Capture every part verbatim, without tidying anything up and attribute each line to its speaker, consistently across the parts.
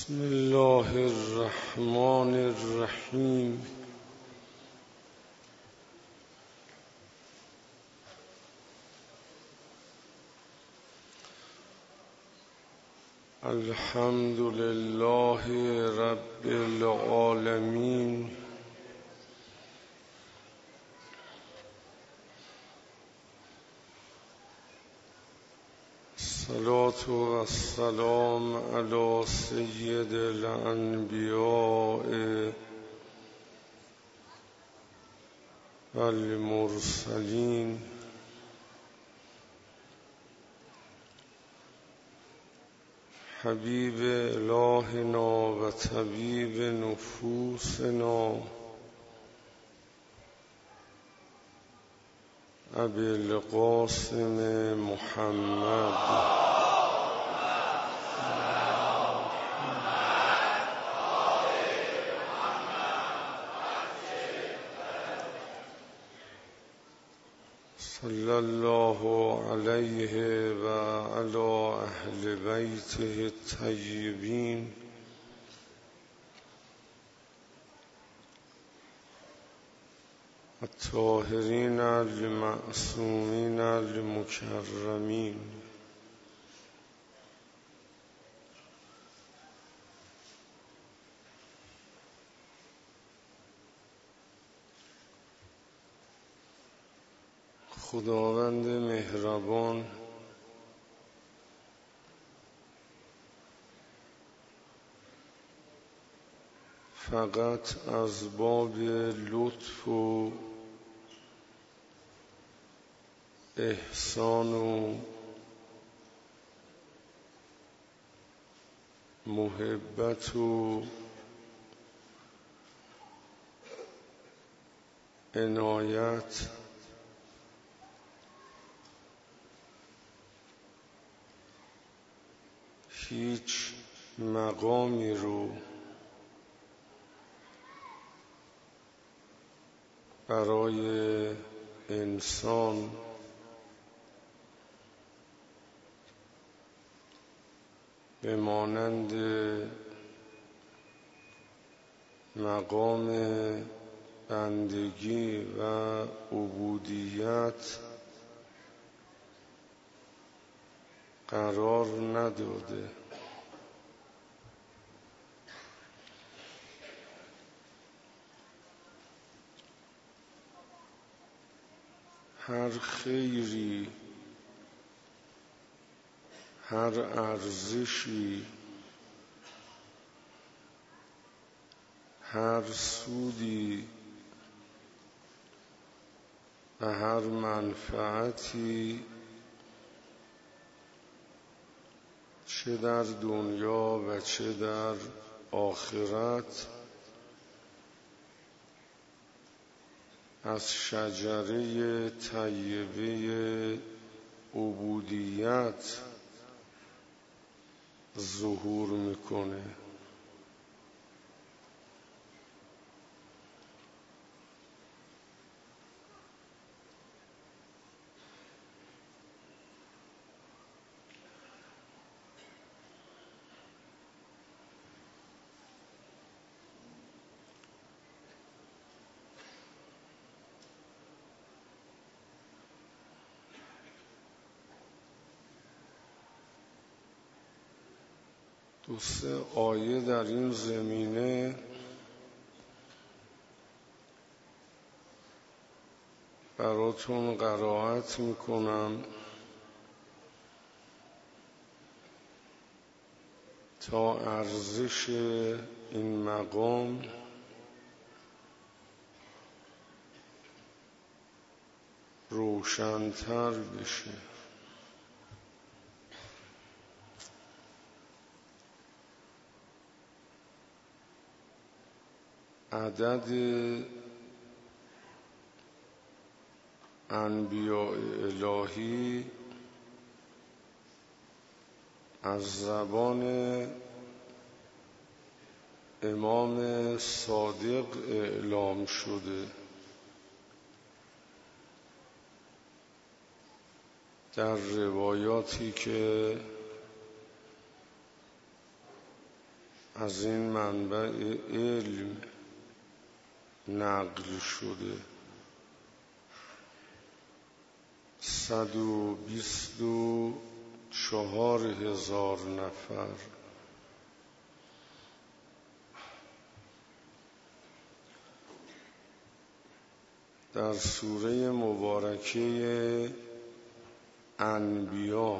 Speaker 1: بسم الله الرحمن الرحیم. الحمد لله رب العالمین، الصلاة والسلام علی سید الانبیاء والمرسلین حبیب الهنا و طبیب نفوسنا ابی القاسم محمد صلی الله علیه و علی اهل بیته الطیبین الطاهرین المعصومین المکرمین. خداوند مهربان فقط از باب لطف و احسان و محبت و عنایت هیچ مقامی رو برای انسان به مانند مقام بندگی و عبودیت قرار نداده. هر خیری، هر ارزشی، هر سودی و هر منفعتی چه در دنیا و چه در آخرت از شجره طیبه عبودیت ظهور میکنه. دو سه آیه در این زمینه براتون قرائت میکنم تا ارزش این مقام روشن‌تر بشه. عدد انبیاء الهی از زبان امام صادق اعلام شده. در روایاتی که از این منبع علم نقل شده. صد و بیست و چهار هزار نفر در سوره مبارکه انبیا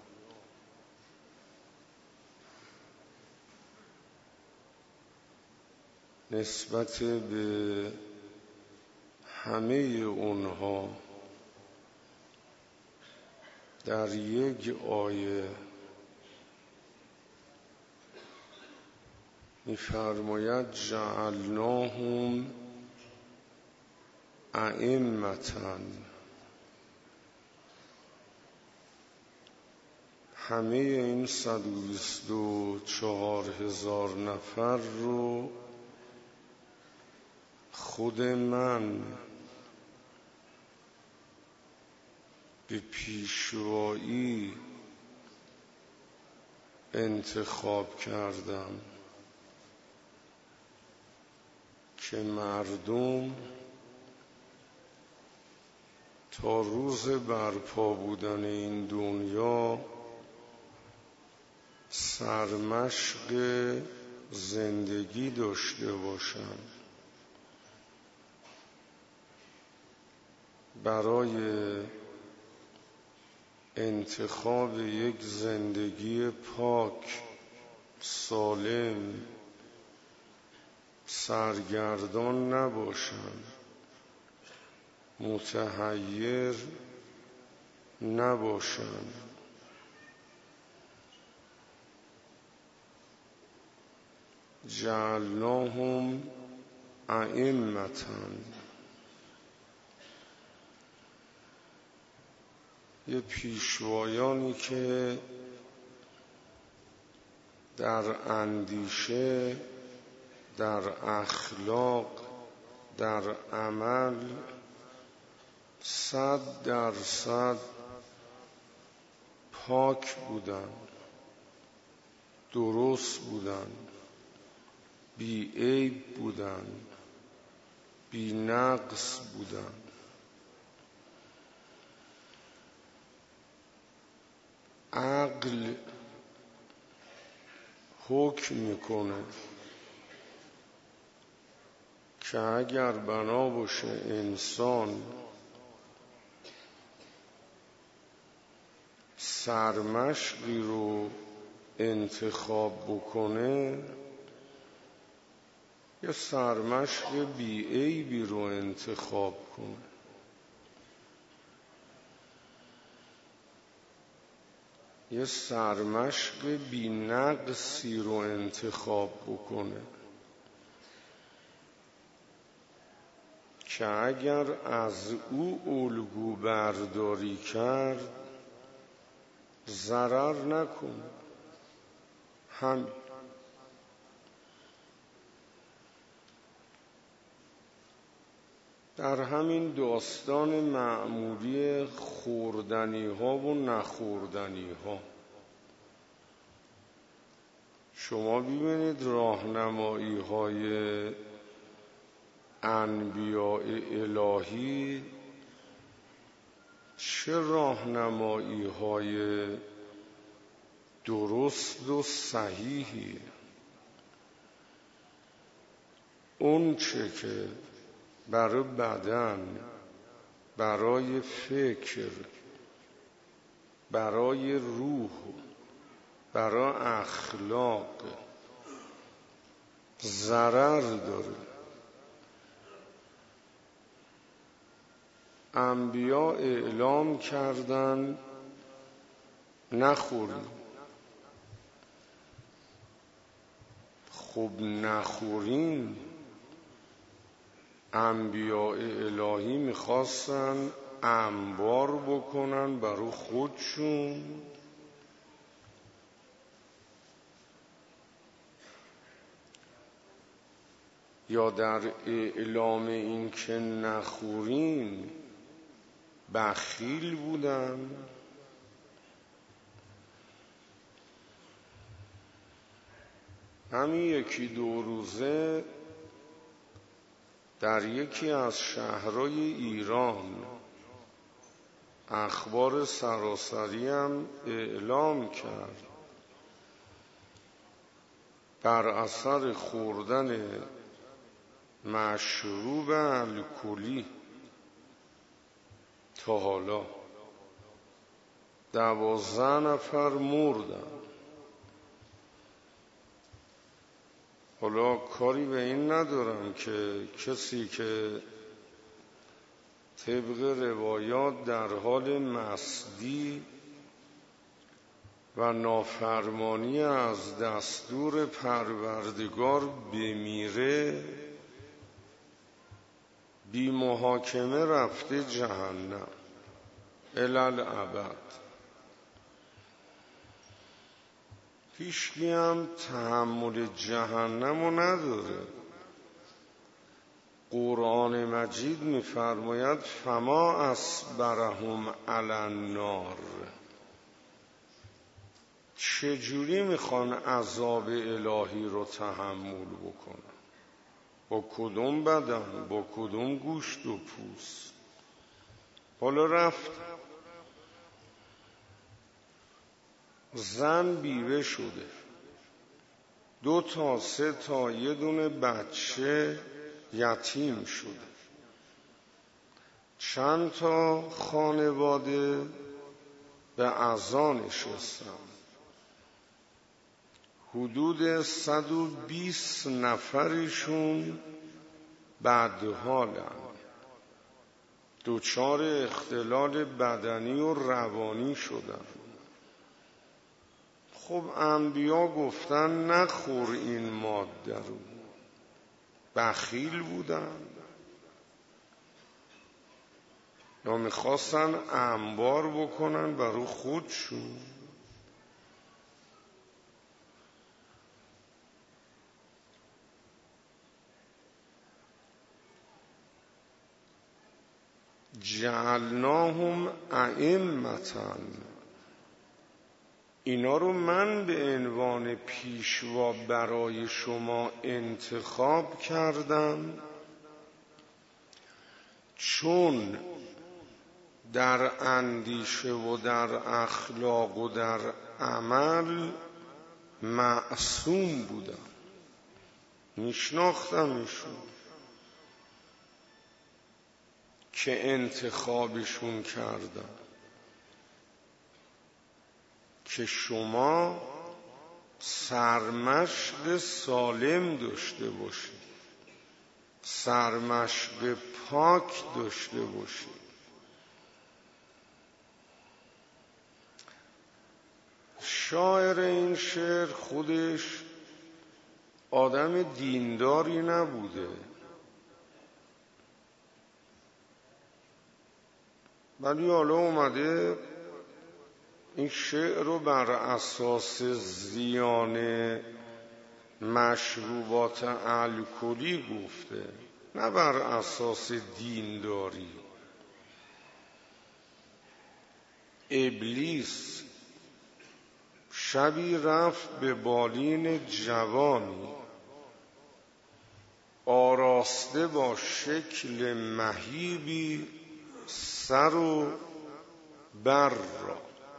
Speaker 1: نسبت به همه اونها در یک آیه می‌فرماید جعلناهم ائمةً، همه این صد و بیست و چهار هزار نفر رو خود من به پیشوایی انتخاب کردم که مردم تا روز برپا بودن این دنیا سرمشق زندگی داشته باشند، برای انتخاب یک زندگی پاک سالم سرگردان نباشند، متحیر نباشند. جعلناهم ائمةً، یه پیشوایانی که در اندیشه، در اخلاق، در عمل صد درصد پاک بودن، درست بودن، بی عیب بودن، بی نقص بودن. عقل حکم میکنه که اگر بنا باشه انسان سرمشقی رو انتخاب بکنه یا سرمشق بی عیبی رو انتخاب کنه، یه سرمشق بی نقصی رو انتخاب بکنه که اگر از او الگو برداری کرد ضرر نکنه. هم در همین داستان معمولی خوردنی ها و نخوردنی ها شما ببینید راهنمایی های انبیاء الهی چه راهنمایی های درست و صحیحی. اون چه که برای بدن، برای فکر، برای روح، برای اخلاق ضرر داره، انبیا اعلام کردن نخورید. خب نخورین، انبیاء الهی میخواستن انبار بکنن برای خودشون یا در اعلام این که نخورین بخیل بودن؟ همین یکی دو روزه در یکی از شهرهای ایران اخبار سراسری هم اعلام کرد بر اثر خوردن مشروب الکلی تا حالا دوازده نفر مردن. حالا کاری به این ندارم که کسی که طبق روایات در حال مستی و نافرمانی از دستور پروردگار بمیره بی محاکمه رفته جهنم الالعبد. هیچکی هم تحمل جهنم رو نداره. قرآن مجید می‌فرماید فما اصبرهم علی النار. چجوری میخوان عذاب الهی رو تحمل بکنن؟ با کدوم بدن؟ با کدوم گوشت و پوست؟ حالا رفت زن بیوه شده، دو تا سه تا یه دونه بچه یتیم شده، چند تا خانواده به عزا نشستن، حدود صد و بیست نفرشون بدحالن، دچار اختلال بدنی و روانی شدن. خب انبیا گفتن نخور این ماده رو، بخیل بودن یا میخواستن انبار بکنن برای خودشون. جعلناهم ائمة، اینا رو من به عنوان پیشوا برای شما انتخاب کردم چون در اندیشه و در اخلاق و در عمل معصوم بودم، میشناختمشون که انتخابشون کردم که شما سرمشق سالم داشته باشید، سرمشق پاک داشته باشید. شاعر این شعر خودش آدم دینداری نبوده، ولی حالا اومده این شعر رو بر اساس زیان مشروبات الکلی گفته، نه بر اساس دینداری. ابلیس شبی رفت به بالین جوانی آراسته با شکل مهیبی سر و بر را،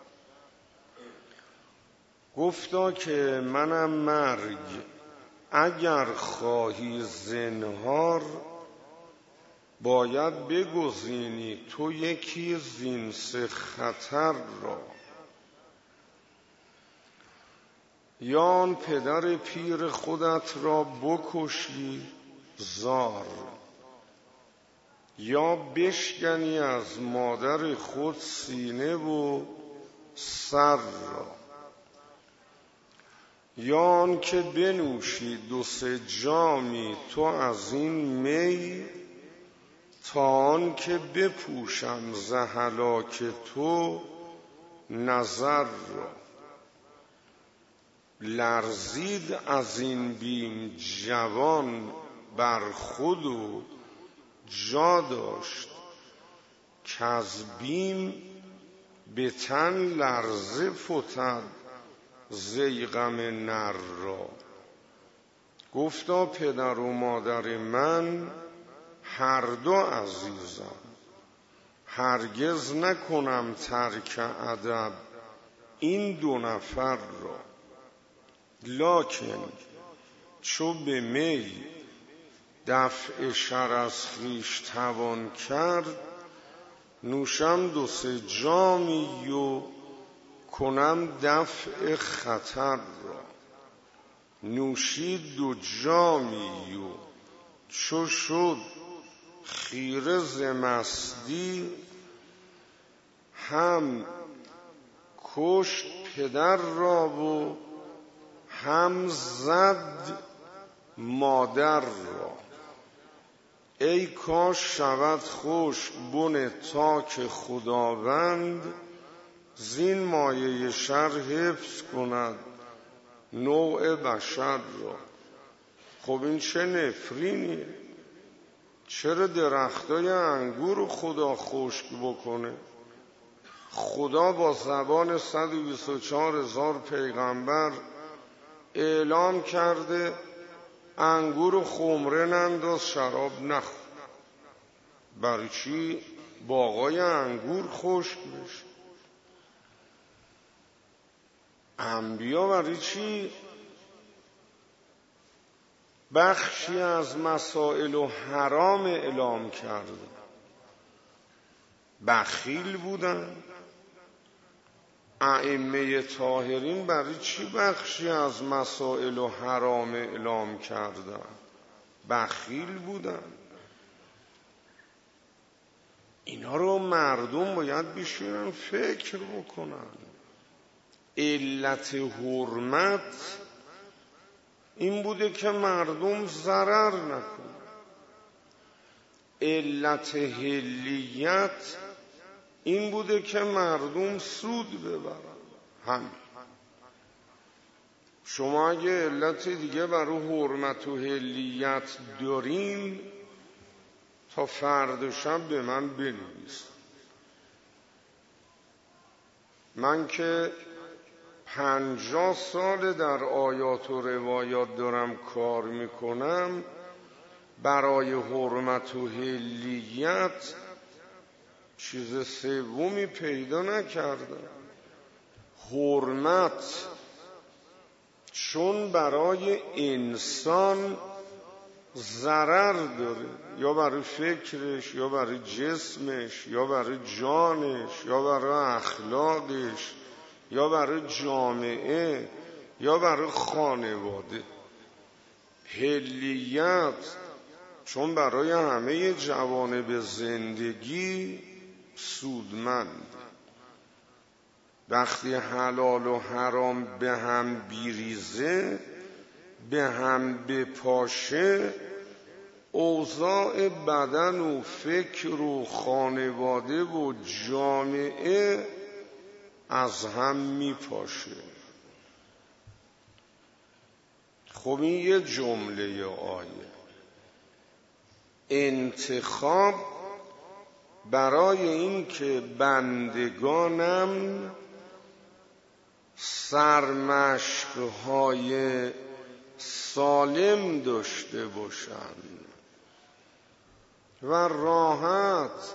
Speaker 1: گفتا که منم مرگ، اگر خواهی زنهار باید بگزینی تو یکی زین سه خطر را. یا آن پدر پیر خودت را بکشی زار، یا بشکنی از مادر خود سینه و سر را، یا آن که بنوشی دو سه جامی تو از این می تا آن که بپوشم ز هلاک تو نظر را. لرزید از این بیم جوان بر خود و جا داشت که از بیم به تن لرزه فتد زیغم نر را. گفتا پدر و مادر من هر دو عزیزم، هرگز نکنم ترک ادب این دو نفر را. لکن چو به می دفع شر از خویش توان کرد، نوشم دو سه جامی و کنم دفع خطر را. نوشید دو جامی و چو شد خیره ز مستی، هم کشت پدر را و هم زد مادر را. ای کاش شود خشک بن تاک خداوند، زین مایه شر حفظ کند نوع بشر را. خب این چه نفرینیه؟ چرا درختای انگور رو خدا خشک بکنه؟ خدا با زبان صد و بیست و چهار هزار پیغمبر اعلام کرده انگور و خمره ننداز، شراب نخور. برای چی باغای انگور خشک بشه؟ انبیا برای چی بخشی از مسائل و حرام اعلام کردن؟ بخیل بودن. ائمه طاهرین برای چی بخشی از مسائل و حرام اعلام کردن؟ بخیل بودن. اینا رو مردم باید بشینن فکر بکنن. علت حرمت این بوده که مردم ضرر نکنن. علت حلیت این بوده که مردم سود ببرن. همین. شما اگه علت دیگه برای حرمت و حلیت دارین تا فردا شب به من بنویس. من که پنجاه سال در آیات و روایات دارم کار میکنم، برای حرمت و حلیت چیز سومی پیدا نکردم. حرمت چون برای انسان ضرر داره، یا برای فکرش، یا برای جسمش، یا برای جانش، یا برای اخلاقش، یا برای جامعه، یا برای خانواده. حلیت چون برای همه جوانب زندگی سودمند. وقتی حلال و حرام به هم بیریزه، به هم بپاشه، اوضاع بدن و فکر و خانواده و جامعه از هم میپاشه. خب این یه جمله آیه. انتخاب برای این که بندگانم سرمشق‌های سالم داشته باشند و راحت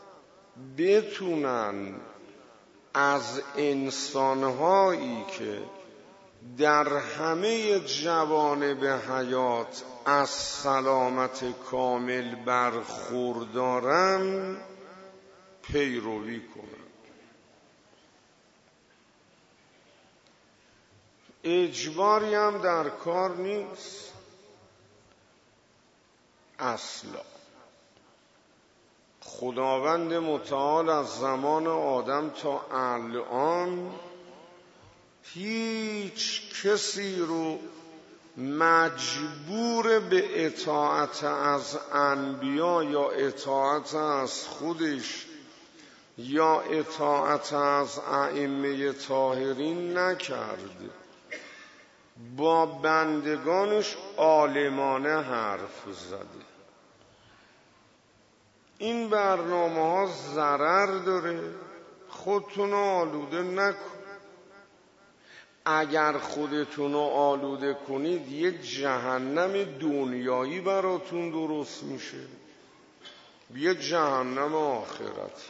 Speaker 1: بتونن از انسانهایی که در همه جوانب حیات از سلامت کامل برخوردارن پیروی کنن. اجباری هم در کار نیست اصلا. خداوند متعال از زمان آدم تا الان هیچ کسی رو مجبور به اطاعت از انبیا یا اطاعت از خودش یا اطاعت از ائمه طاهرین نکرد. با بندگانش عالمانه حرف زده. این برنامه ها ضرر داره، خودتون آلوده نکن. اگر خودتون رو آلوده کنید یه جهنم دنیایی براتون درست میشه، یه جهنم آخرتی.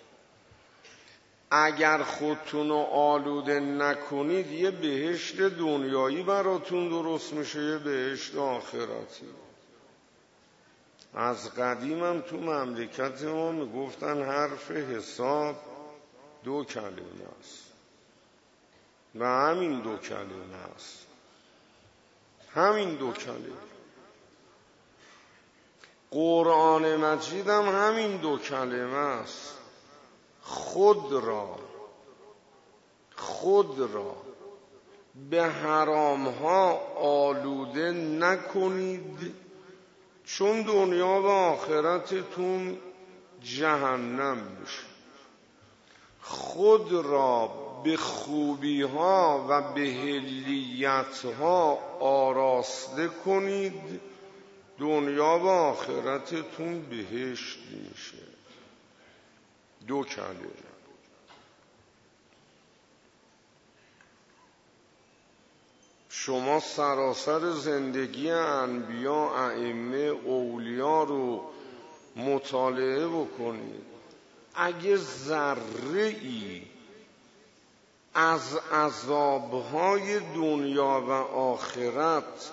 Speaker 1: اگر خودتون رو آلوده نکنید یه بهشت دنیایی براتون درست میشه، یه بهشت آخرتی. از قدیم هم تو مملکت ما میگفتن حرف حساب دو کلمه است و همین دو کلمه است، همین دو کلمه. قرآن مجید هم همین دو کلمه است. خود را خود را به حرامها آلوده نکنید، چون دنیا و آخرتتون جهنم میشه. خود را به خوبی ها و به حلیت ها آراسته کنید، دنیا و آخرتتون بهشت میشه. دو کلمه. شما سراسر زندگی انبیا، ائمه، اولیا رو مطالعه بکنید. اگه ذره‌ای از عذابهای دنیا و آخرت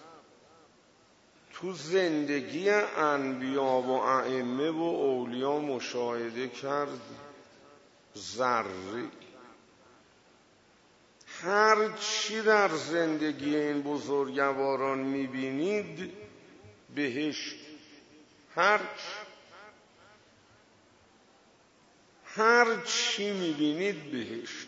Speaker 1: تو زندگی انبیا و ائمه و اولیا مشاهده کرد، ذره‌ای، هر چی در زندگی این بزرگواران میبینید بهشت، هر چی هر چی میبینید بهشت.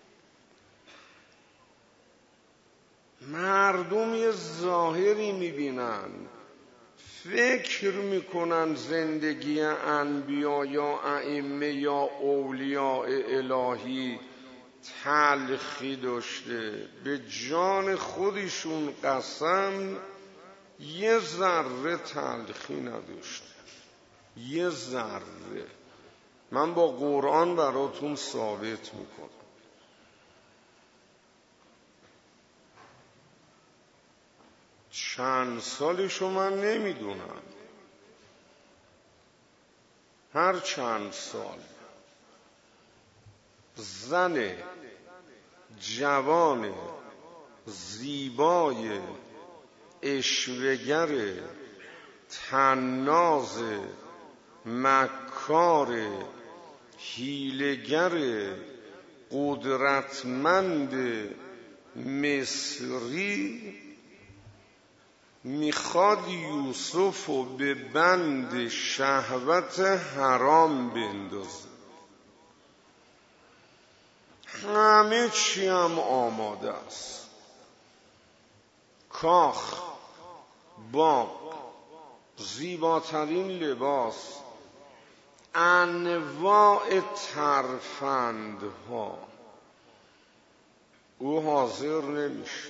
Speaker 1: مردم یه ظاهری میبینن، فکر میکنن زندگی انبیا یا ائمه یا اولیاء الهی تلخی داشته. به جان خودشون قسم یه ذره تلخی نداشته، یه ذره. من با قرآن براتون ثابت میکنم. چند سالشو من نمیدونم، هر چند سال زن جوان زیبای عشوه‌گر طناز مکار حیله‌گر قدرتمند مصری میخواد یوسف رو به بند شهوت حرام بندازه. همه چی هم آماده است، کاخ، باغ، زیباترین لباس، انواع ترفندها. او حاضر نمیشه.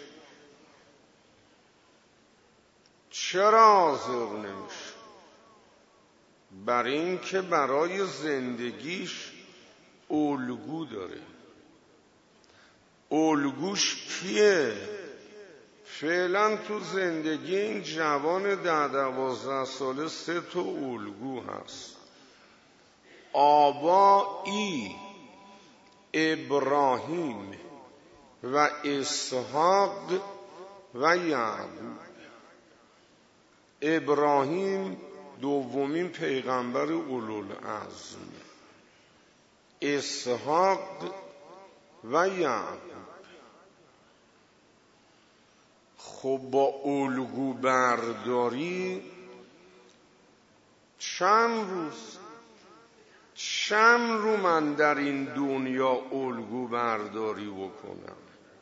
Speaker 1: چرا حاضر نمیشه؟ برای این که برای زندگیش الگو داره. الگوش کیه؟ فعلا تو زندگی این جوان ده دوازده ساله سه تا الگو هست. آبایی ابراهیم و اسحاق و یعقوب. ابراهیم دومین پیغمبر اولوالعزم، اسحاق و یعقوب. خب با الگو برداری چند روز چند رو من در این دنیا الگو برداری بکنم؟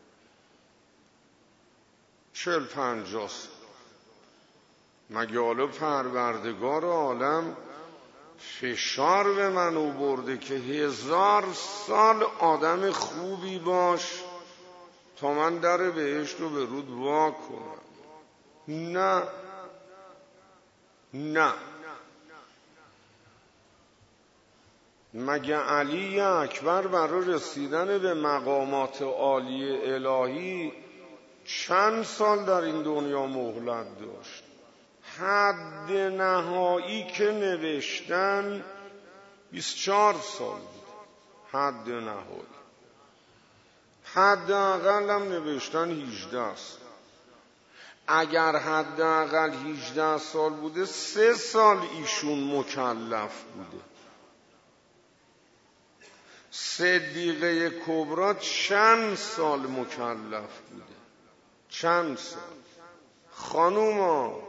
Speaker 1: چل پنجاه سال. مگه حالا پروردگار عالم فشار به من آورده که هزار سال آدم خوبی باش تا من در بهشت رو به رود وا کنم؟ نه نه. مگه علی اکبر برای رسیدن به مقامات عالی الهی چند سال در این دنیا مهلت داشت؟ حد نهایی که نوشتن بیست و چهار سال بود. حد نهایی. حد اقل هم نوشتن هجده است. اگر حد اقل هجده سال بوده، سه سال ایشون مکلف بوده. صدیقه کبری چند سال مکلف بوده؟ چند سال؟ خانوما،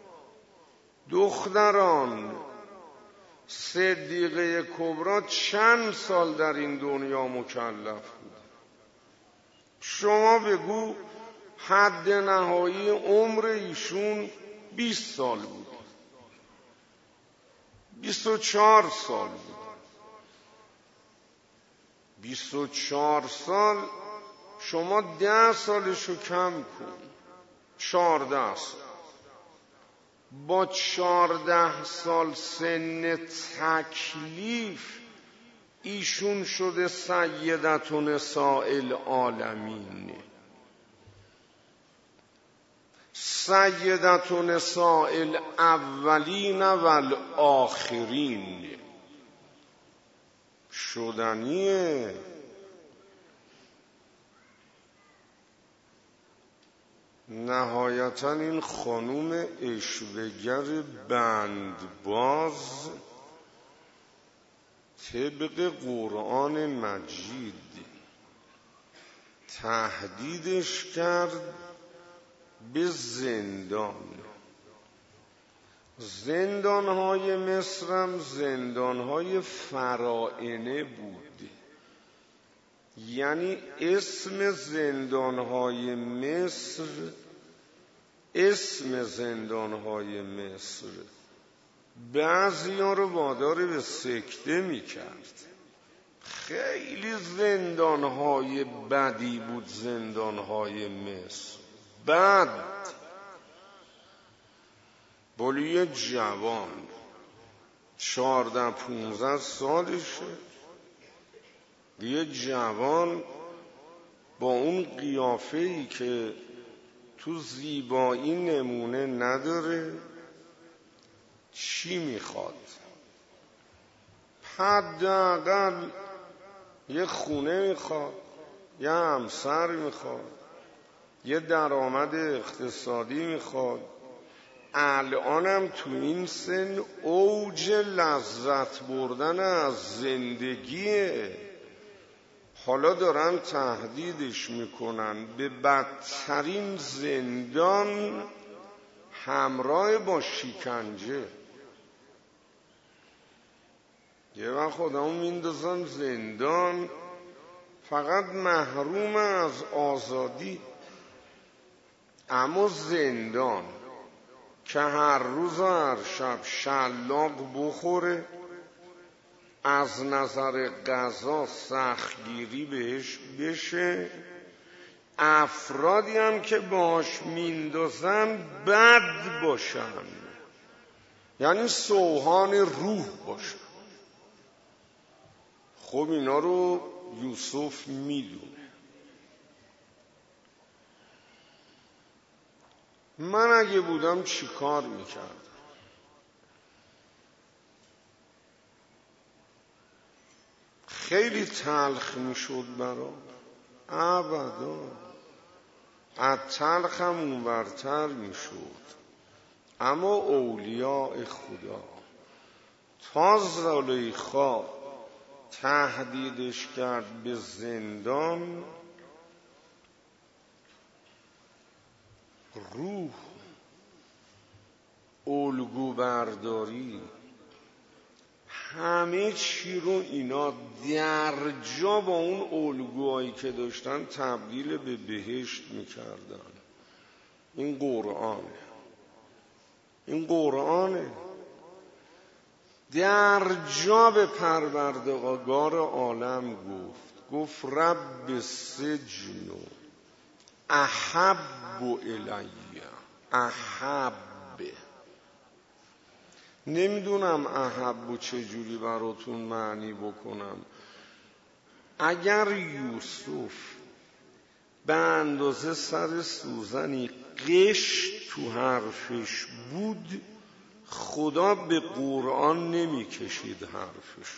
Speaker 1: دختران، صدیقه کبری چند سال در این دنیا مکلف بوده؟ شما بگو حد نهایی عمر ایشون بیست سال بود، بیست و چهار سال بود. بیست و چهار سال شما ده سالشو کم کن، چهارده سال. با چهارده سال سن تکلیف ایشون شده سیدت نساء العالمین، سیدت نساء الاولین والآخرین. شدنیه. نهایتا این خانوم اشوه‌گر بندباز طبق قرآن مجید تهدیدش کرد به زندان. زندانهای مصرم زندانهای فرائنه بود. یعنی اسم زندانهای مصر اسم زندانهای مصر بعضی ها رو وادار به سکته می کرد. خیلی زندانهای بدی بود زندانهای مصر. بد. بلی جوان چهارده پونزده سالشه، یه جوان با اون قیافه‌ای که تو زیبایی نمونه نداره، چی میخواد؟ حداقل یه خونه میخواد، یه همسر میخواد، یه درآمد اقتصادی میخواد. الانم تو این سن اوج لذت بردن از زندگیه. حالا دارن تهدیدش میکنن به بدترین زندان همراه با شکنجه. یه وقت خودمون میندازن زندان، فقط محروم از آزادی. اما زندان که هر روز و هر شب شلاق بخوره، از نظر غذا سختگیری بهش بشه، افرادی هم که باش میندازن بد باشن، یعنی سوهان روح باشن. خب اینا رو یوسف میدونه. من اگه بودم چی کار میکردم؟ خیلی تلخ میشد برام. ابدا. از تلخ هم اونورتر میشد. اما اولیاء خدا تا زلیخا تهدیدش کرد به زندان، روح، الگو برداری، همه چی رو اینا در جا با اون الگوهایی که داشتن تبدیل به بهشت میکردن. این قرآنه. این قرآنه. در جا به پروردگار عالم گفت گفت رب سجن احب الی احب. نمیدونم احب و چجوری براتون معنی بکنم. اگر یوسف به اندازه سر سوزنی قش تو حرفش بود، خدا به قرآن نمی کشید حرفش.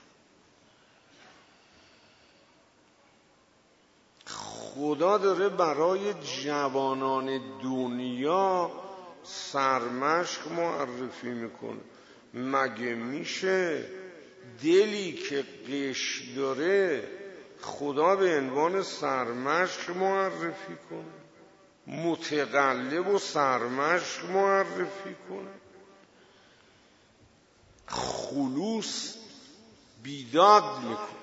Speaker 1: خدا داره برای جوانان دنیا سرمشق معرفی میکنه. مگه میشه دلی که قش داره خدا به عنوان سرمشق معرفی کنه، متقلب و سرمشق معرفی کنه؟ خلوص بیداد میکنه.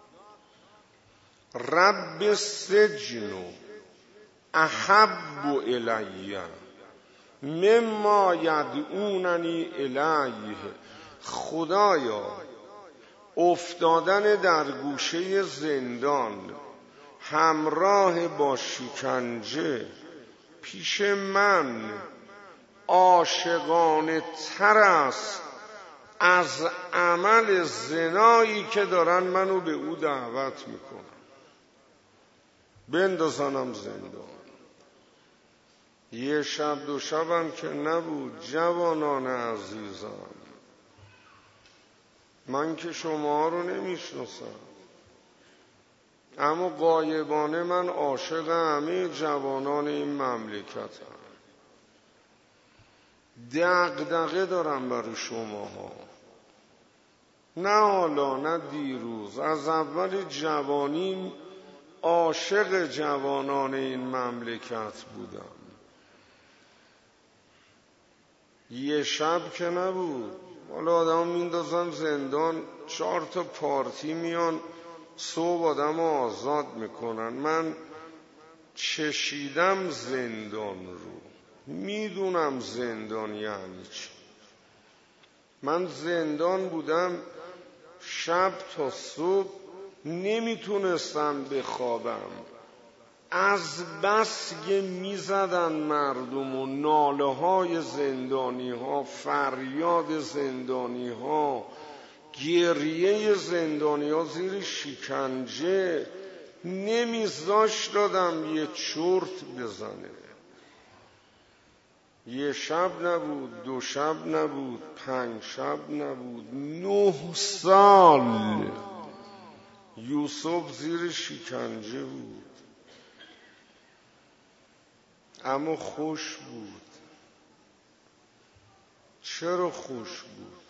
Speaker 1: رب سجن احب الی مما یدعوننی الیه. خدایا افتادن در گوشه زندان همراه با شکنجه پیش من عاشقانه تر است از عمل زنایی که دارن منو به او دعوت میکنن. بندازنم زندان. یه شب دو شبم که نبود جوانان عزیزم، من که شما رو نمیشناسم، اما غایبانه من عاشق همه جوانان این مملکتم. دغدغه دارم برای شماها، نه حالا نه دیروز، از اول جوانیم عاشق جوانان این مملکت بودم. یه شب که نبود، حالا آدم میندازن زندان، چهار تا پارتی میان صبح آدم آزاد میکنن. من چشیدم زندان رو، میدونم زندان یعنی چی. من زندان بودم، شب تا صبح نمیتونستم بخوابم، از بس که میزدن مردم و ناله های زندانی ها، فریاد زندانی ها، گریه زندانی ها زیر شکنجه، نمیذاش دادم یه چرت بزنه. یه شب نبود، دو شب نبود، پنج شب نبود، نه سال یوسف زیر شکنجه بود. اما خوش بود. چرا خوش بود؟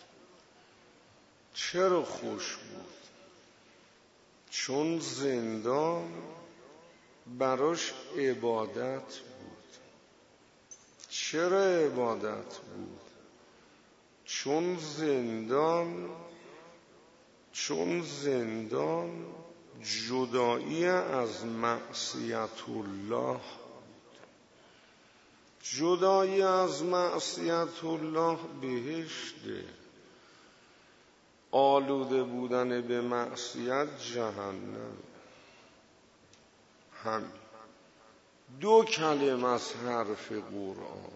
Speaker 1: چرا خوش بود؟ چون زندان براش عبادت بود. چرا عبادت بود؟ چون زندان چون زندان جدایی از معصیت الله، جدایی از معصیت الله بهشته، آلوده بودن به معصیت جهنم. همین دو کلمه از حرف قرآن.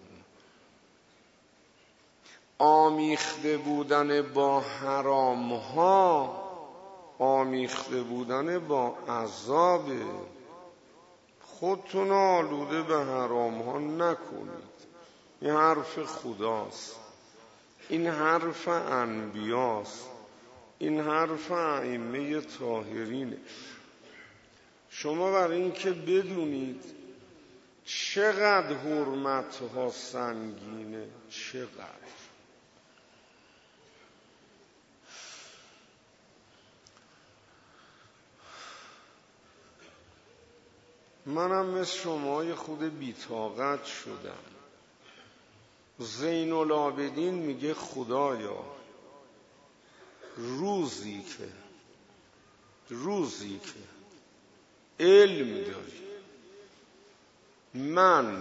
Speaker 1: آمیخته بودن با حرام ها، آمیخته بودن با عذاب. خودتون آلوده به حرام ها نکنید. این حرف خداست، این حرف انبیاست، این حرف ائمه طاهرینه. شما برای این که بدونید چقدر حرمت ها سنگینه، چقدر. منم مثل شما یه خود بی‌طاقت شدم. زین العابدین میگه خدایا روزی که روزی که علم داری من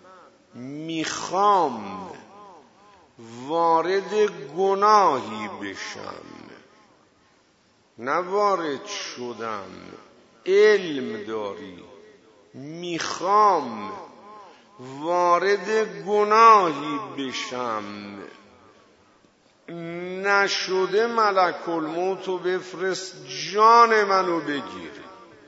Speaker 1: میخوام وارد گناهی بشم، نه وارد شدم، علم داری میخوام وارد گناهی بشم، نشده ملک الموتو بفرست جان منو بگیری.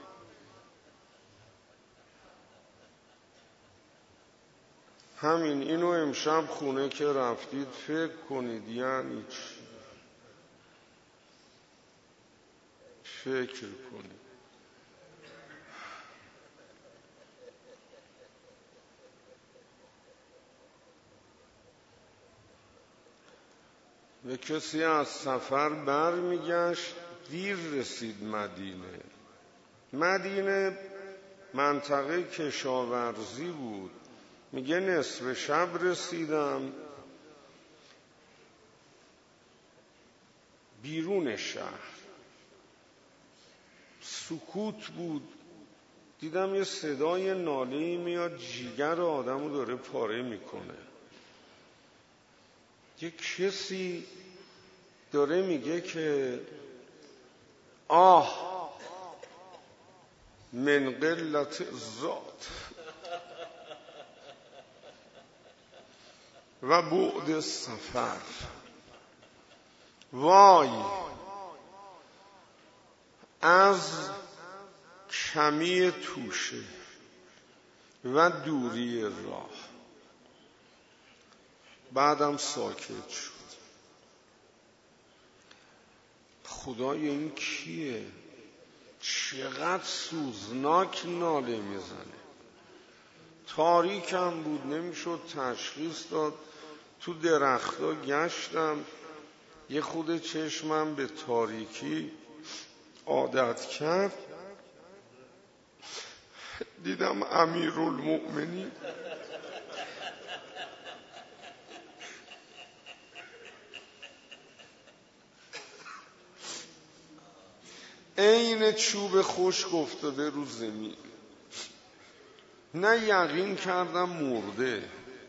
Speaker 1: همین اینو امشب خونه که رفتید فکر کنید یعنی چی؟ فکر کنید. به کسی از سفر بر میگشت، دیر رسید مدینه. مدینه منطقه کشاورزی بود. میگه نصف شب رسیدم بیرون شهر، سکوت بود، دیدم یه صدای ناله‌ای میاد، جیگر آدمو داره پاره میکنه. یه کسی داره میگه که آه من قلت ذات و بعد سفر. وای از کمی توشه و دوری راه. بعدم ساکت شد. خدای این کیه؟ چقدر سوزناک ناله میزنه. تاریکم بود، نمیشد تشخیص داد. تو درختا گشتم، یه خود چشمم به تاریکی عادت کرد، دیدم امیرالمؤمنین عین چوب خشک افتاده رو زمین. نه یقین کردم مرده.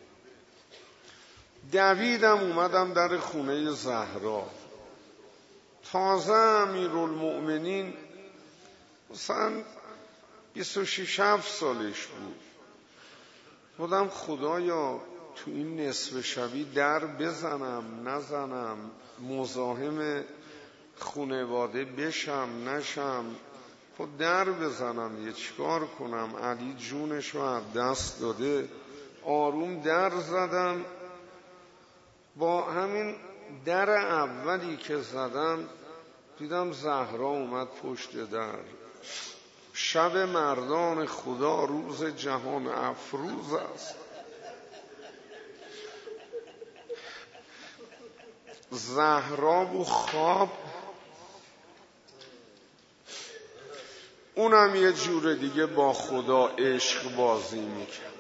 Speaker 1: دویدم اومدم در خونه زهرا. تازه امیرالمؤمنین مثلا بیست و شش هفت سالش بود. بودم خدایا تو این نصف شبی در بزنم نزنم، مزاحم خانواده بشم نشم، خود در بزنم یه چیکار کنم؟ علی جونشو از دست داده. آروم در زدم. با همین در اولی که زدم دیدم زهرا اومد پشت در. شب مردان خدا روز جهان افروز است. زهرا و خواب اونم یه جور دیگه با خدا عشق بازی میکرد.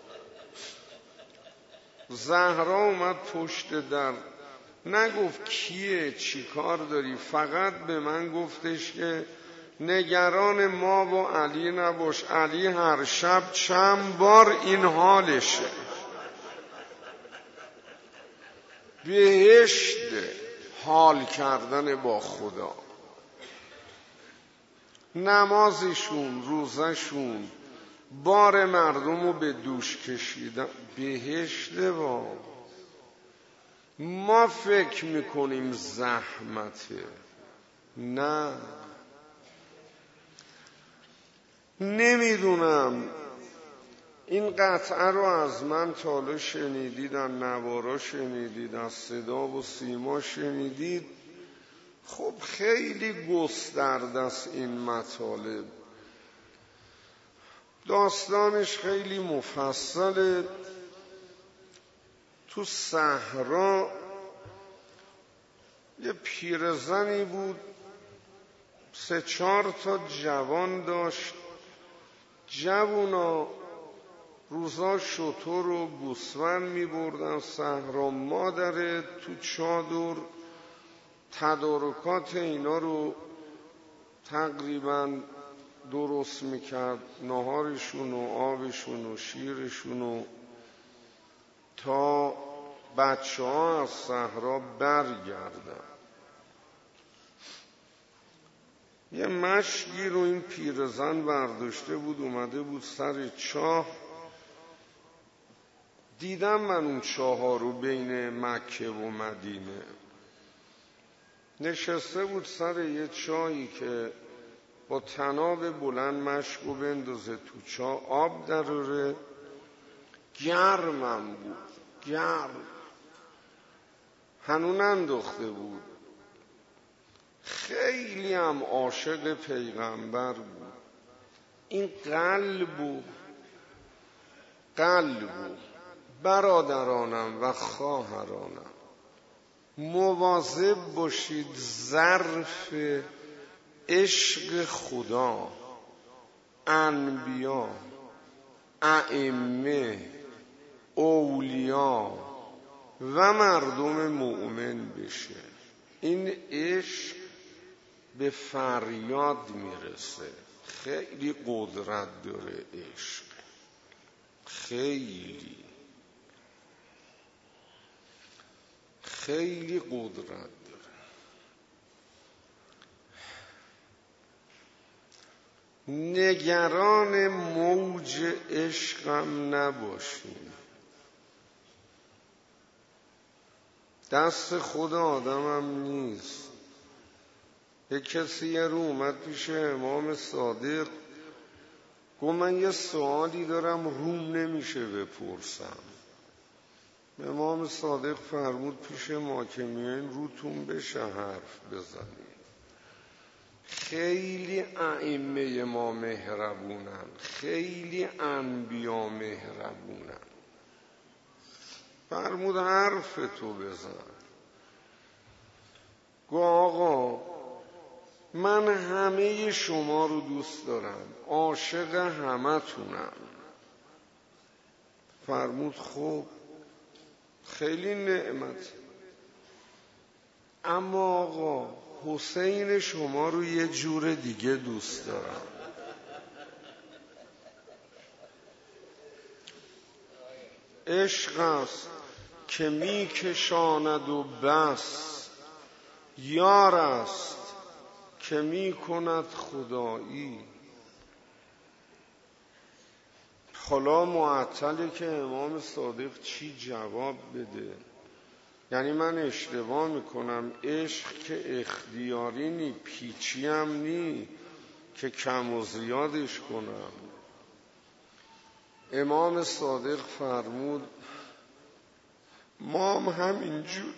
Speaker 1: زهرا اومد پشت در، نگفت کیه چی کار داری، فقط به من گفتش که نگران ما و علی نباش، علی هر شب چند بار این حالشه. بهشت حال کردن با خدا. نمازشون، روزشون، بار مردم رو به دوش کشیدن. بهشت با ما فکر میکنیم زحمته. نه، نمیدونم این قطعه رو از من تا حالا شنیدید، از نوارا شنیدید، از صدا و سیما شنیدید. خب خیلی گسترده است این مطالب، داستانش خیلی مفصله. تو صحرا یه پیرزنی بود، سه چهار تا جوان داشت. جوونا روزا شتر و گوسفند می بردن صحرا. مادر تو چادر تدارکات اینا رو تقریبا درست میکرد، نهارشون و آبشون و شیرشون و تا بچه ها از صحرا برگردن. یه مشکی رو این پیرزن برداشته بود، اومده بود سر چاه. دیدم من اون چاه ها رو بین مکه و مدینه. نشسته بود سر یه چایی که با طناب بلند مشکو بندازه تو چا، آب دراره. گرمم بود، گرم، هنون انداخته بود. خیلی هم عاشق پیغمبر بود. این قلب و قلب و برادرانم و خواهرانم، مواظب باشید ظرف عشق خدا، انبیا، ائمه، اولیا و مردم مؤمن بشه. این عشق به فریاد میرسه. خیلی قدرت داره عشق، خیلی خیلی قدرت داره. نگران موج عشقم نباشیم. دست خود آدمم نیست. یک کسی یه رو اومد پیش امام صادق، گفت من یه سوالی دارم روم نمیشه بپرسم. امام صادق فرمود پیش ما که میایین روتون بشه حرف بزنید. خیلی ائمه ما مهربونن، خیلی انبیا مهربونن. فرمود حرف تو بزن. گفت آقا من همه شما رو دوست دارم، عاشق همه تونم. فرمود خب خیلی نعمت، اما آقا حسین شما رو یه جور دیگه دوست دارم. عشق است که می کشاند و بس، یار است که می کند خدایی. حالا معطله که امام صادق چی جواب بده. یعنی من اشتباه میکنم؟ عشق که اختیاری نی، پیچی هم نی که کم و زیادش کنم. امام صادق فرمود ما هم همینجور.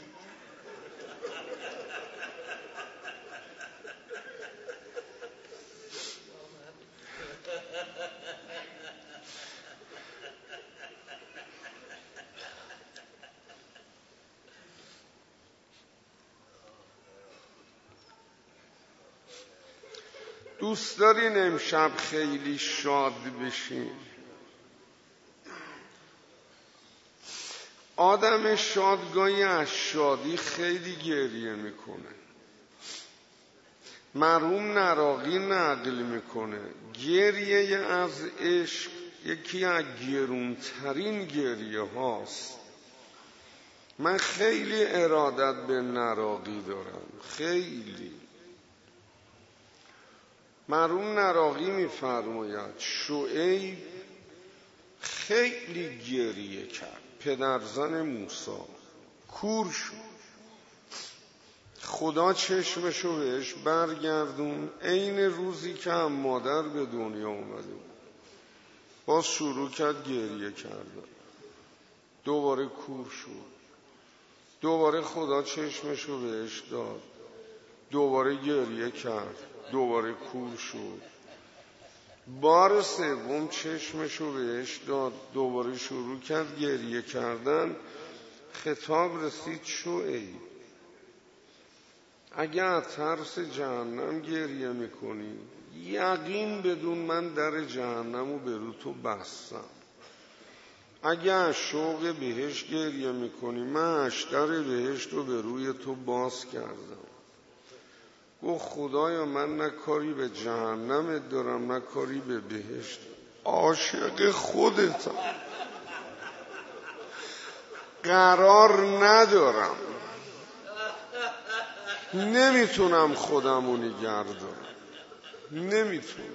Speaker 1: دوست دارین امشب خیلی شاد بشین؟ آدم شادگاهی از شادی خیلی گریه میکنه. مرحوم نراقی نقل میکنه گریه از عشق یکی از گرونترین گریه هاست. من خیلی ارادت به نراقی دارم، خیلی. مرحوم نراقی میفرماید شعیب خیلی گریه کرد، پدرزن موسی، کور شد. خدا چشمشو بهش برگردون عین روزی که هم مادر به دنیا اومده بود. باز شروع کرد گریه کردن، دوباره کور شد. دوباره خدا چشمشو بهش داد، دوباره گریه کرد، دوباره کور شد. بار سوم چشمشو بهش داد، دوباره شروع کرد گریه کردن. خطاب رسید شعیب اگه از ترس جهنم گریه میکنی، یقین بدون من در جهنم رو به رو تو بستم. اگه از شوق بهشت گریه میکنی، من اشتر بهشت رو به روی تو باز کردم. گفت خدایا من نه کاری به جهنمت دارم نه کاری به بهشت، عاشق خودتم، قرار ندارم، نمیتونم خودمو نگه دارم، نمیتونم.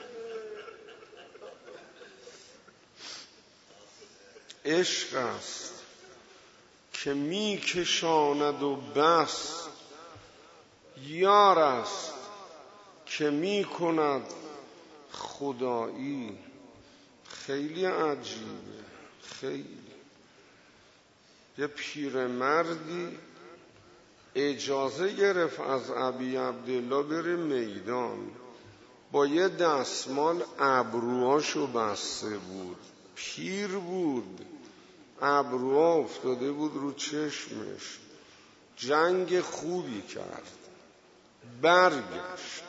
Speaker 1: عشق است که میکشاند و بس، یار است که می کند خدایی. خیلی عجیبه، خیلی. یه پیرمردی اجازه گرفت از ابی عبدالله بره میدان، با یه دستمال ابروهاشو بسته بود، پیر بود، ابروها افتاده بود رو چشمش. جنگ خوبی کرد، برگشت.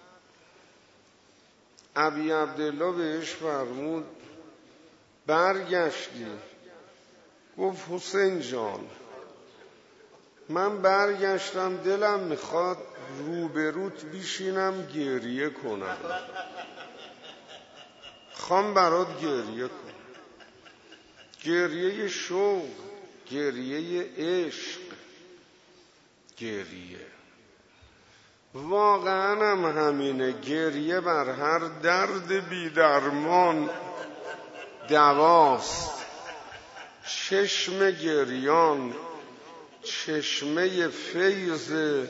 Speaker 1: ابی عبدالله بهش فرمود برگشتی؟ گفت حسین جان من برگشتم دلم میخواد روبروت بیشینم گریه کنم، خوام برات گریه کنم، گریه شوق، گریه عشق، گریه. واقعا هم همینه، گریه بر هر درد بی درمان دواست. چشم گریان چشمه فیض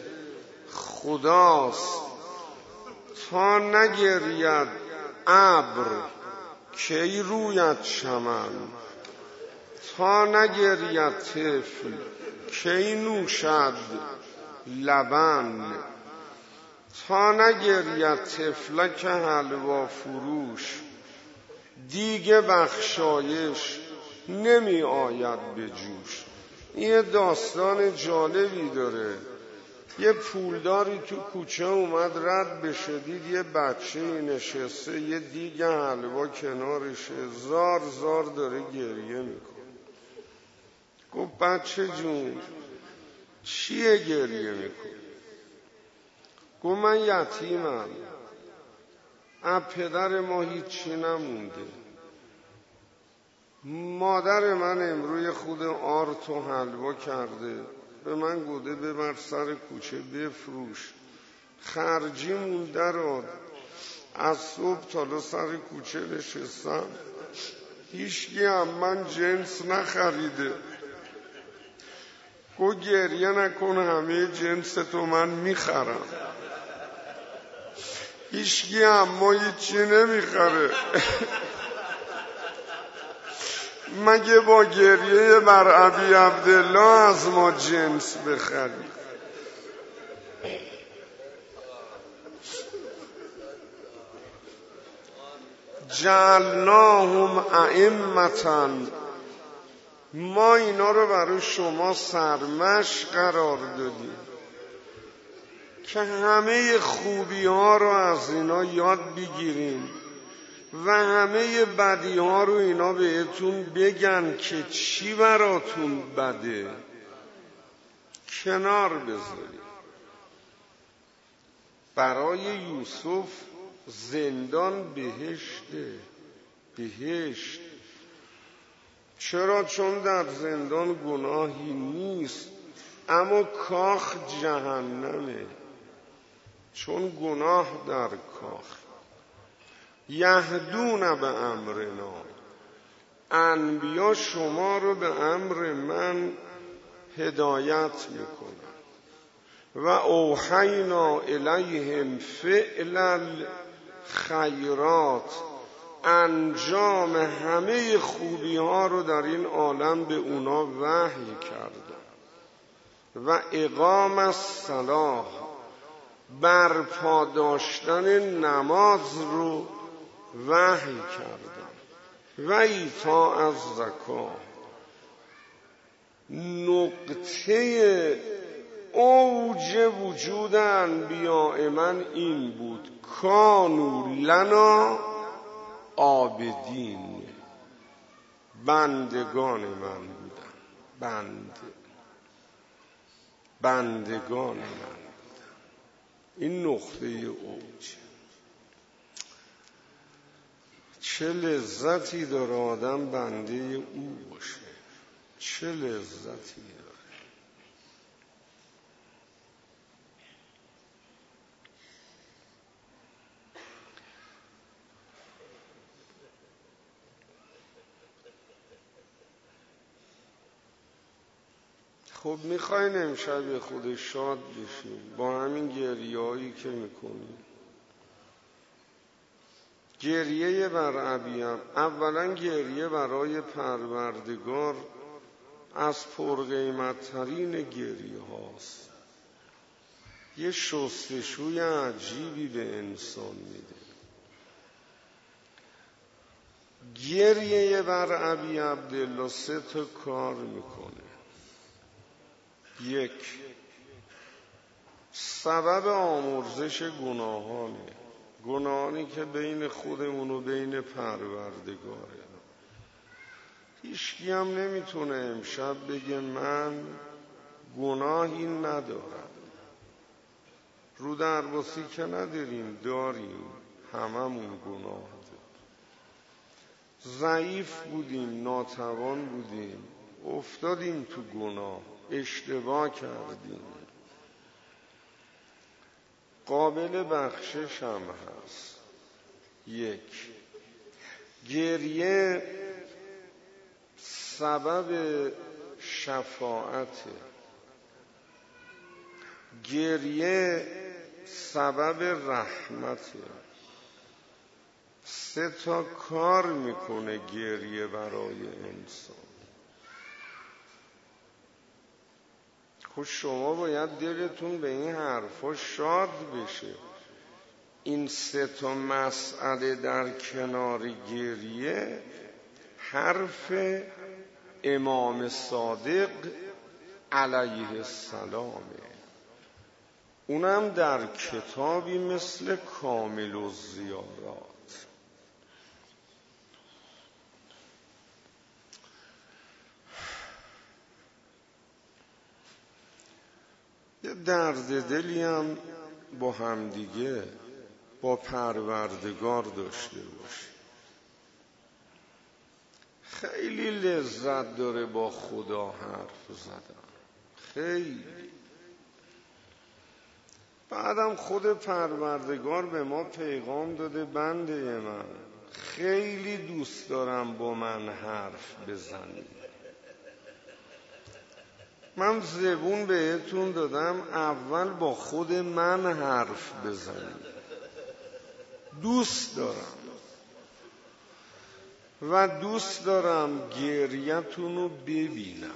Speaker 1: خداست. تا نگرید ابر کی روید چمن، تا نگرید طفل کی نوشد لبن، تا نگرید طفلک حلوا فروش دیگه بخشایش نمی آید به جوش. یه داستان جالبی داره. یه پولداری تو کوچه اومد رد بشه، دید یه بچه نشسته یه دیگ حلوا کنارشه، زار زار داره گریه میکنه. گفت بچه جون چیه گریه میکنه؟ گفت من یتیمم، از پدر ما هیچی نمونده، مادر من امروی خود آرد و حلوا کرده، به من گفته ببر سر کوچه بفروش، خرجی مونده رو از صبح تا سر کوچه نشستم، هیچکی هم من جنس نخریده. گو گریه نکن، همه جنس تو من میخرم، هیچکی هم ما هیچی نمیخره. مگه با گریه بر ابی عبدالله از ما جنس بخری؟ جعلناهم ائمة، ما اینا رو برای شما سرمشق قرار دادیم که همه خوبی ها رو از اینا یاد بگیریم و همه بدی ها رو اینا بهتون بگن که چی براتون بده، کنار بذارید. برای یوسف زندان بهشته، بهشت. چرا؟ چون در زندان گناهی نیست، اما کاخ جهنمه، چون گناه در کاخ. یهدون به امرنا، انبیا شما رو به امر من هدایت میکنن. و اوحینا الیهم فعل الخیرات، انجام همه خوبی ها رو در این عالم به اونا وحی کردن. و اقام الصلاة، برپا داشتن نماز رو وحی کردن. و ایتاء الزکات، نقطه اوج وجود انبیاء من این بود، کانوا لنا عابدین، بندگان من بودن، بند بندگان من بودن. این نقطه اوج. چه لذتی داره آدم بنده او باشه، چه لذتی داره. خب میخواین امشب خود شاد بشیم با همین گریه‌هایی که میکنیم. گریه بر ابیم، اولا گریه برای پروردگار از پرقیمت ترین گریه هاست. یه شستشوی عجیبی به انسان میده. گریه بر ابی عبدالله سه تا کار میکنه. یک، سبب آمرزش گناهانه، گناهانی که بین خودمون و بین پروردگاره. هیچکی هم نمیتونه امشب بگه من گناهی ندارم. رو درباسی که نداریم، داریم، هممون گناه داریم. ضعیف بودیم، ناتوان بودیم، افتادیم تو گناه، اشتباه کردیم. قابل بخشش هم هست. یک، گریه سبب شفاعته. گریه سبب رحمته. سه تا کار میکنه گریه برای انسان. خب شما باید دلتون به این حرفا شاد بشه. این سه تا مسئله در کنار گریه حرف امام صادق علیه السلامه. اونم در کتابی مثل کامل الزیارات. یه درد دلی هم با همدیگه با پروردگار داشته باشی. خیلی لذت داره با خدا حرف زدن، خیلی. بعدم خود پروردگار به ما پیغام داده بنده من خیلی دوست دارم با من حرف بزنی. من زبون بهتون دادم اول با خود من حرف بزنید. دوست دارم و دوست دارم گریه‌تون رو ببینم.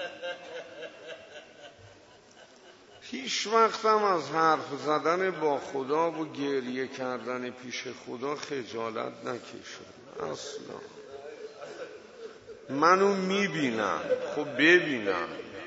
Speaker 1: هیچ وقتم از حرف زدن با خدا و گریه کردن پیش خدا خجالت نکشم اصلا. منو میبینم، خب ببینم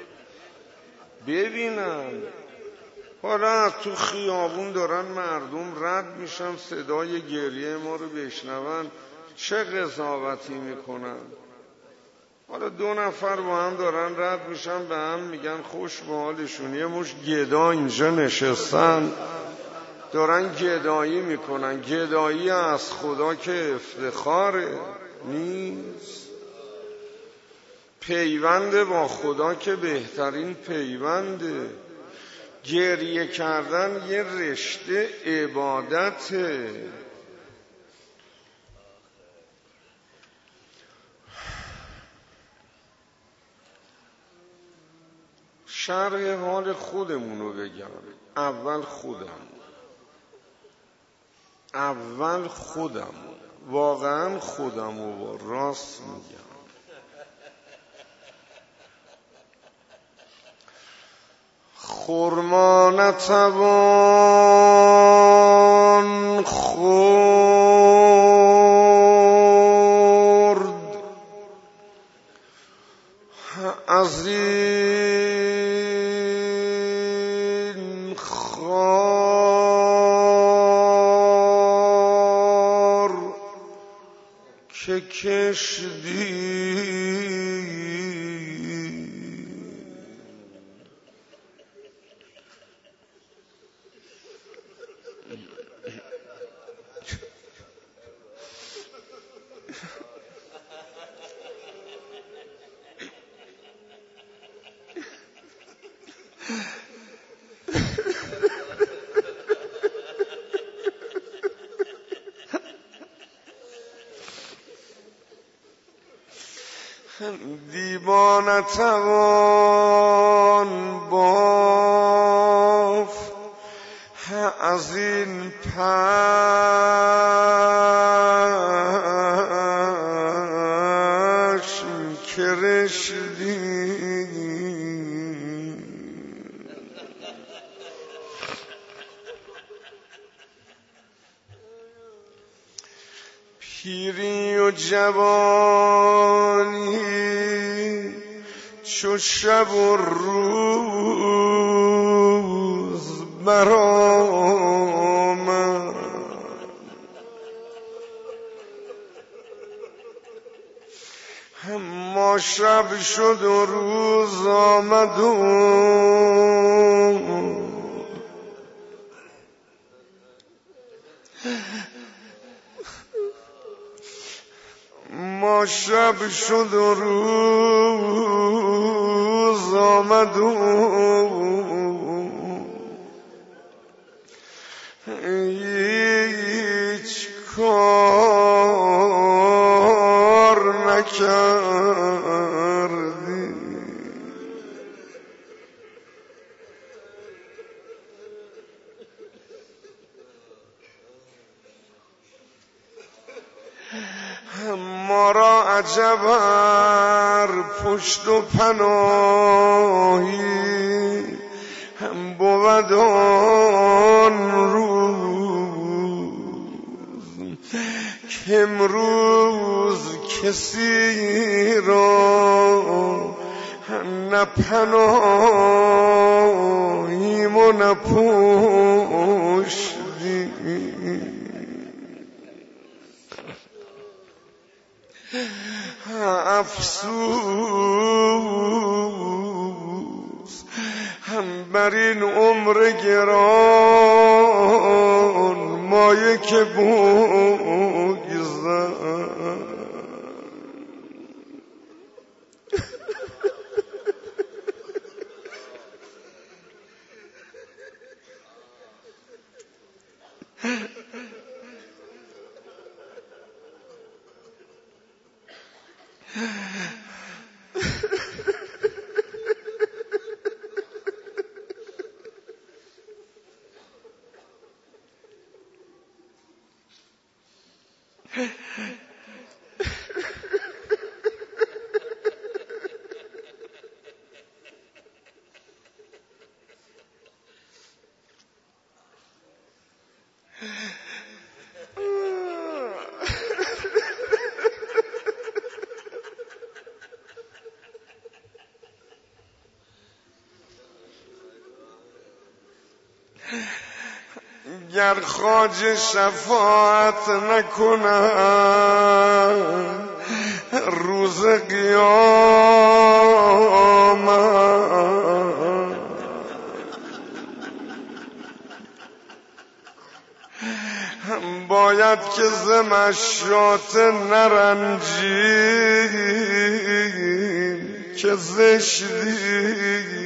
Speaker 1: ببینم. حالا از تو خیابون دارن مردم رد میشن صدای گریه ما رو بشنون، چه قضاوتی میکنن؟ حالا دو نفر با هم دارن رد میشن به هم میگن خوش به حالشون، یه مش گدا اینجا نشستن دارن گدایی میکنن. گدایی از خدا که افتخاره نیست. پیوند با خدا که بهترین پیونده. گریه کردن یه رشته عبادته. شرح حال خودمون رو بگم. اول خودم اول خودم واقعا خودم رو راست میگم. خرما نتوان خورد از این خار که کشدی. زیبا نتوان بافت از این پشم که رشدی پیری و جوانی چو شب و روز برآمد ما شب شد و روز آمد و ما شب شد و روز آمد و هیچ کار نکردی ما را عجبر پشت و پناهی هم بود آن روز که امروز کسی را نه پناهیم و نه پشتی افسوس هم بر این عمر گران مایه که بگذر گر خواجه شفاعت نکند روز قیامت باید که ز مشیات نرنجیم که زشتی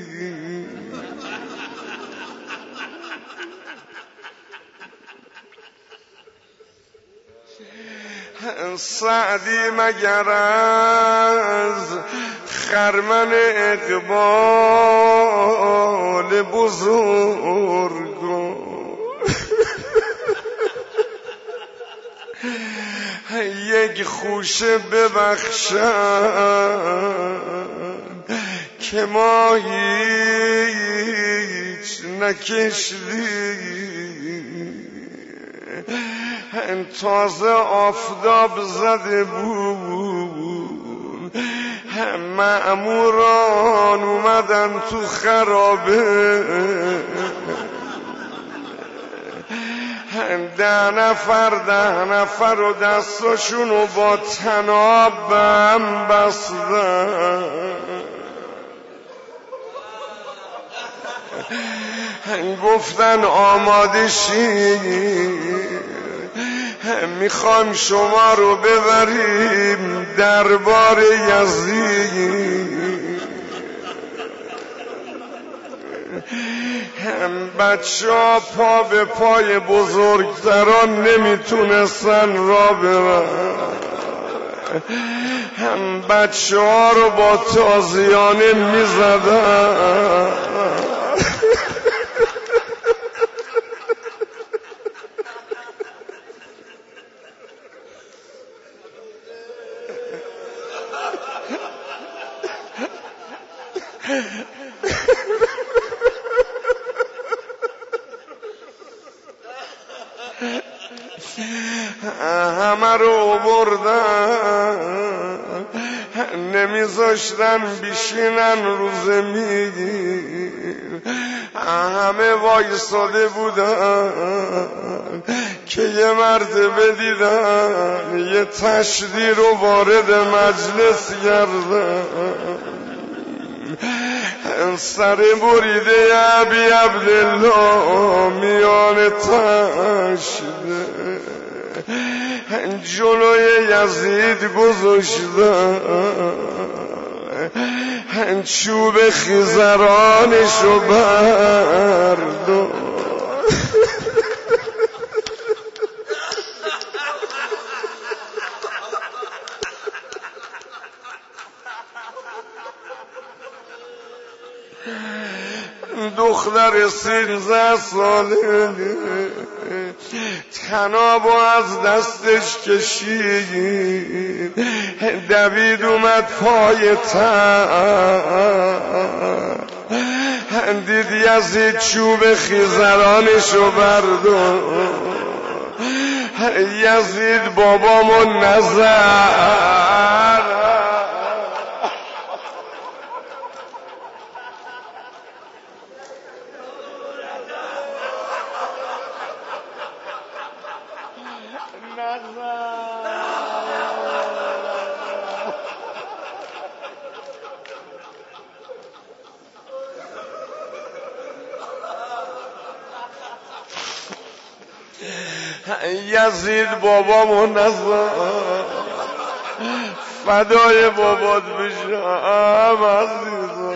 Speaker 1: سعدی مگر از خرمن اقبال بزرگان یک خوشه ببخشد که ما هیچ نکشدیم تازه آفتاب زده بود مأموران اومدن تو خرابه ده نفر ده نفر و دستاشونو با طناب به هم بستن گفتن آماده شید میخوام شما رو ببریم دربار یزید بچه ها پا به پای بزرگتران نمیتونستن را برن هم بچه ها رو با تازیانه می زدن. همه رو بردن نمیذاشتن بیشینن رو زمین. همه وایساده بودن که یه مرتبه دیدن یه تشدیر رو وارد مجلس کردن. سر بریده ابی عبدالله میان تشده جلوی یزید گذاشتن، چوب خیزرانشو برداشت. دختر سیزده ساله تنابو از دستش کشید، دوید اومد پای تن، دید یزید چوب خیزرانشو برداشت. یزید بابامو نظر یزید بابامو نظر فدای بابات بشم عزیزم.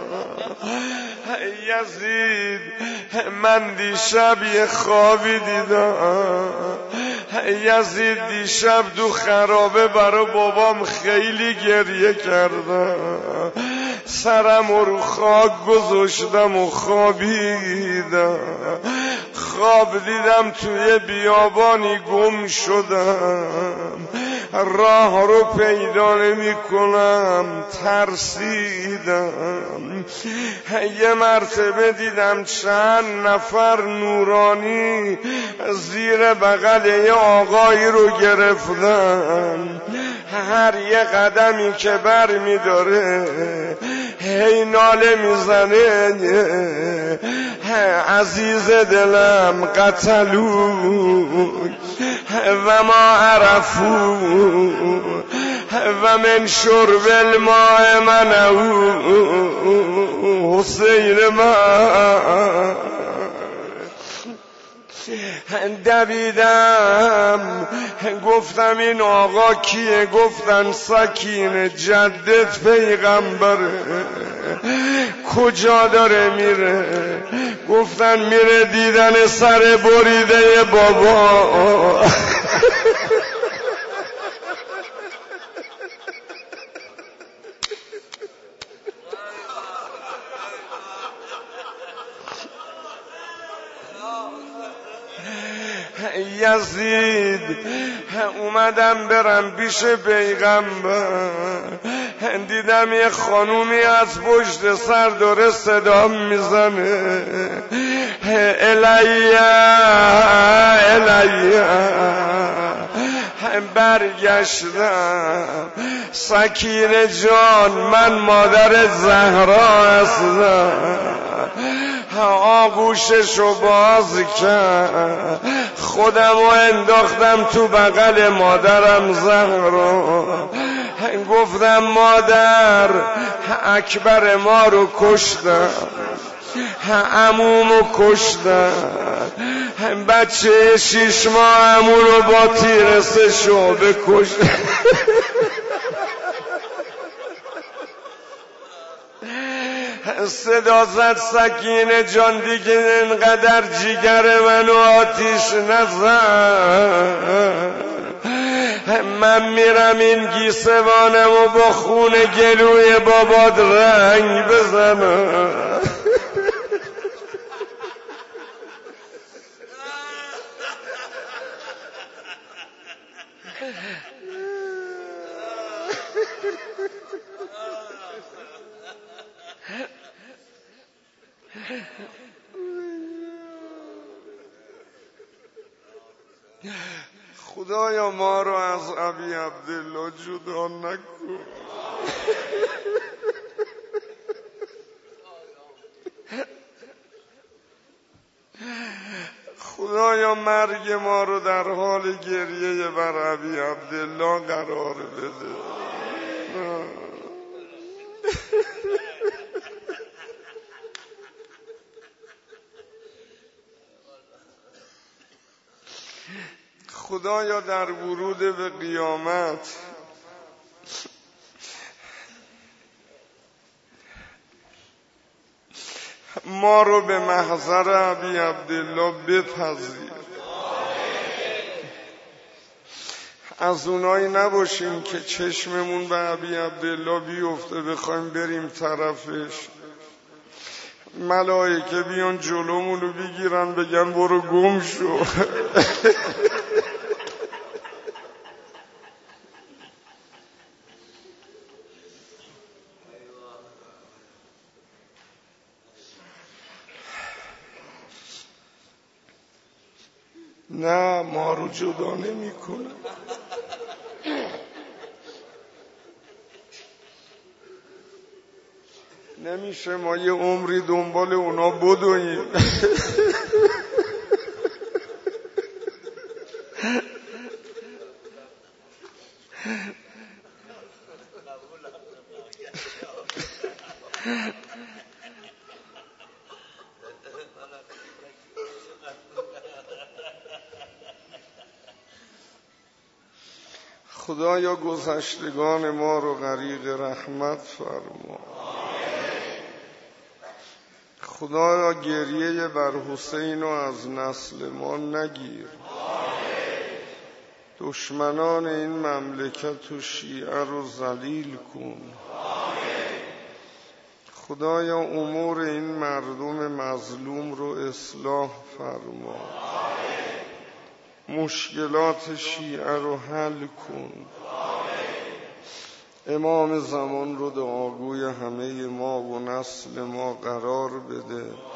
Speaker 1: یزید من دیشب یه خوابی دیدم. یزید دیشب دو خرابه برا بابام خیلی گریه کردم. سرم رو خاک گذاشتم و خوابیدم. خواب دیدم توی بیابانی گم شدم، راه رو پیدا نمی کنم، ترسیدم. یه مرتبه دیدم چند نفر نورانی زیر بغل یه آقایی رو گرفتن. هر یه قدمی که بر می داره هی ناله میزنه عزیز دلم قتلو و ما عرفو و من شرب الماء منعو. حسین من دویدم گفتم این آقا کیه؟ گفتن سکینه جدت پیغمبره. کجا داره میره؟ گفتن میره دیدن سر بریده بابا. یزید اومدم برم پیش پیغمبر، دیدم یه خانومی از پشت سر داره صدا میزنه الیا الیا. برگشتم سکینه جان من مادر زهرا هستم. آغوششو باز کرد، خودمو انداختم تو بغل مادرم زهرا. گفتم مادر اکبر ما رو کشتن، عمومو کشتن، بچه شیش ماه عمو رو با تیر سه شعبه کشتن. صدا زد سکینه جان دیگه اینقدر جیگر منو آتیش نزن. من میرم این گیسوانم و با خون گلوی بابات رنگ بزنم. خدایا ما رو از ابی عبدالله جدا نکن. خدایا مرگ ما رو در حال گریه بر ابی عبدالله قرار بده. خدایا در ورود به قیامت ما رو به محضر ابی عبدالله بپذیر. از اونایی نباشیم که چشممون به ابی عبدالله بیفته بخوایم بریم طرفش، ملائکه بیان جلومونو بگیرن بگن برو گم شو. نه، ما رو جدا نمی کنه. نمیشه ما یه عمری دنبال اونا بدویم. خدایا گذشتگان ما رو غریق رحمت فرما. خدایا گریه بر حسین رو از نسل ما نگیر. دشمنان این مملکت و شیعه رو ذلیل کن. خدایا امور این مردم مظلوم رو اصلاح فرما. مشکلات شیعه رو حل کن. امام زمان رو دعاگوی همه ما و نسل ما قرار بده.